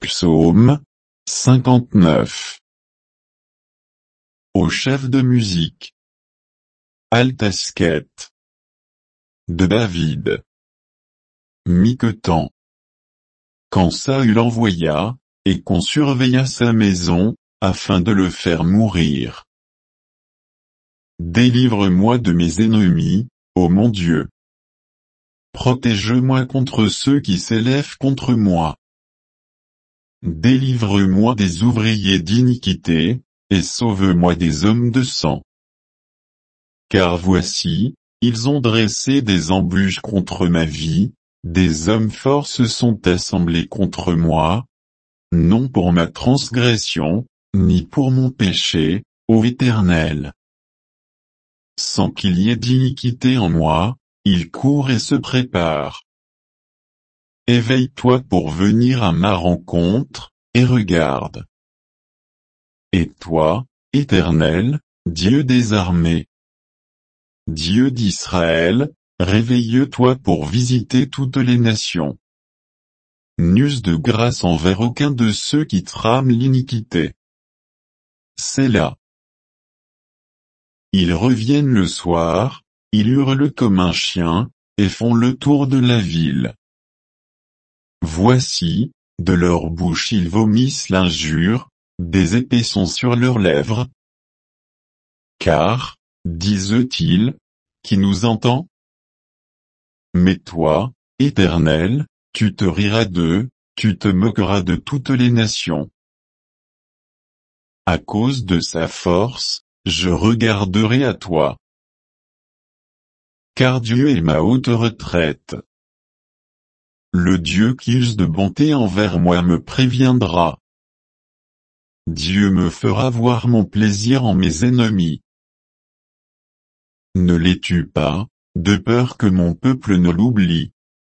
Psaume 59. Au chef de musique. Altasket. De David. Miquetan. Quand Saül envoya, et qu'on surveilla sa maison, afin de le faire mourir. Délivre-moi de mes ennemis, ô mon Dieu. Protège-moi contre ceux qui s'élèvent contre moi. Délivre-moi des ouvriers d'iniquité, et sauve-moi des hommes de sang. Car voici, ils ont dressé des embûches contre ma vie, des hommes forts se sont assemblés contre moi, non pour ma transgression, ni pour mon péché, ô Éternel. Sans qu'il y ait d'iniquité en moi, ils courent et se préparent. Éveille-toi pour venir à ma rencontre, et regarde. Et toi, Éternel, Dieu des armées, Dieu d'Israël, réveille-toi pour visiter toutes les nations. N'use de grâce envers aucun de ceux qui trament l'iniquité. Sélah. Ils reviennent le soir, ils hurlent comme un chien, et font le tour de la ville. Voici, de leur bouche ils vomissent l'injure, des épées sont sur leurs lèvres. Car, disent-ils, qui nous entend? Mais toi, Éternel, tu te riras d'eux, tu te moqueras de toutes les nations. À cause de sa force, je regarderai à toi. Car Dieu est ma haute retraite. Le Dieu qui use de bonté envers moi me préviendra. Dieu me fera voir mon plaisir en mes ennemis. Ne les tue pas, de peur que mon peuple ne l'oublie.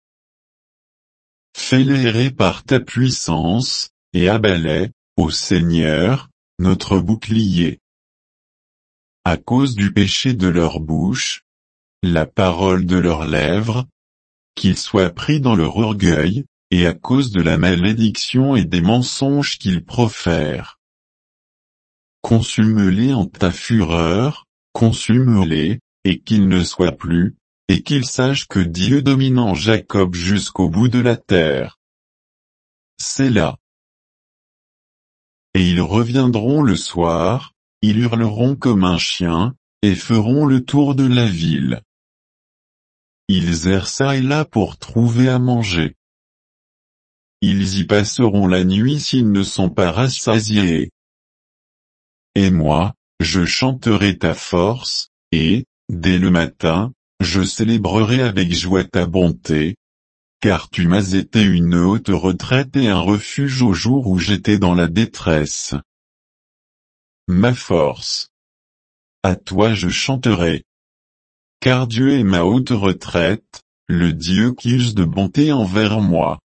Fais-les errer par ta puissance, et abats-les, ô Seigneur, notre bouclier. À cause du péché de leur bouche, la parole de leurs lèvres, qu'ils soient pris dans leur orgueil, et à cause de la malédiction et des mensonges qu'ils profèrent. Consume-les en ta fureur, consume-les, et qu'ils ne soient plus, et qu'ils sachent que Dieu domine en Jacob jusqu'au bout de la terre. Sélah. Et ils reviendront le soir, ils hurleront comme un chien, et feront le tour de la ville. Ils errent çà et là pour trouver à manger. Ils y passeront la nuit s'ils ne sont pas rassasiés. Et moi, je chanterai ta force, et, dès le matin, je célébrerai avec joie ta bonté. Car tu m'as été une haute retraite et un refuge au jour où j'étais dans la détresse. Ma force. À toi je chanterai. Car Dieu est ma haute retraite, le Dieu qui use de bonté envers moi.